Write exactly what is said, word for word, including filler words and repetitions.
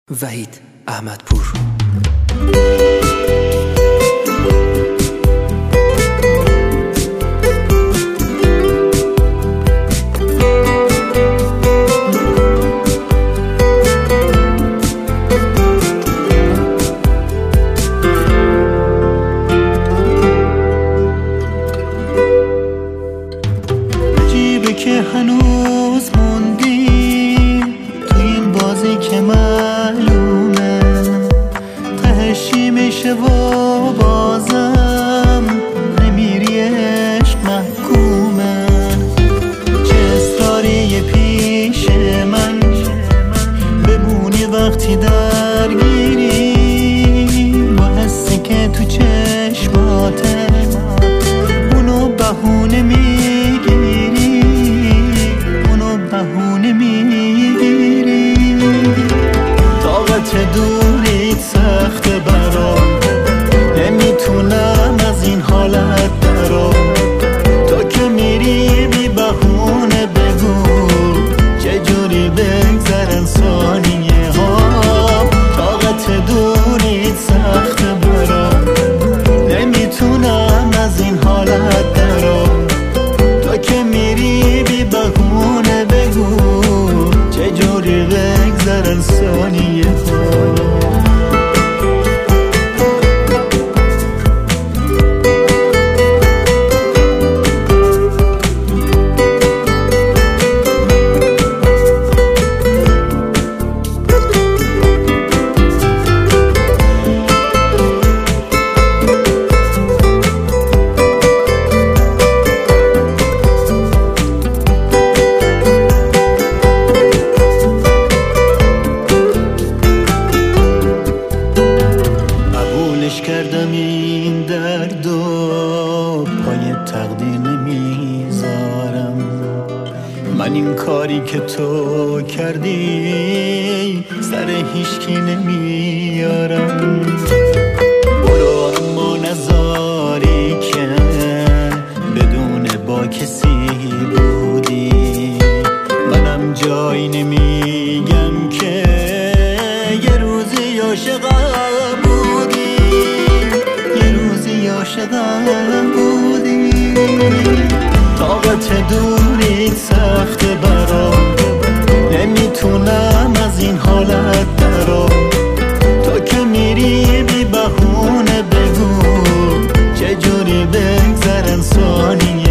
وحید احمدپور. عجیبه که هنوز موندیم تو این بازی که معلومه تهشی میشه و بازم نمیری، عشق محکومه. چه اصراری پیش من بمونی وقتی درگیری با حسی که تو چشماته، اونو بهونه میگیری اونو بهونه میگیری. طاقت دوریت سخته برام، نمیتونم از این حالت درام. تا که میری بی بهونه بگو چجوری بگذرن ثانیه ها. طاقت دوریت سخته برام، نمیتونم از این حالت درام. تا که میری بی بهونه بگو چجوری بگذرن ثانیه ها. کردم این درد و پای تقدیر نمیذارم. من این کاری که تو کردی سر هیچکی نمیارم. برو اما نذاری که بدون با کسی بودی. منم جایی نمیگم که یه روزی عاشقم بودی عاشقم بودی. طاقت دوریت سخته برام، نمیتونم از این حالت درام. تا که میری بی بهونه بگو چجوری بگذرن ثانیه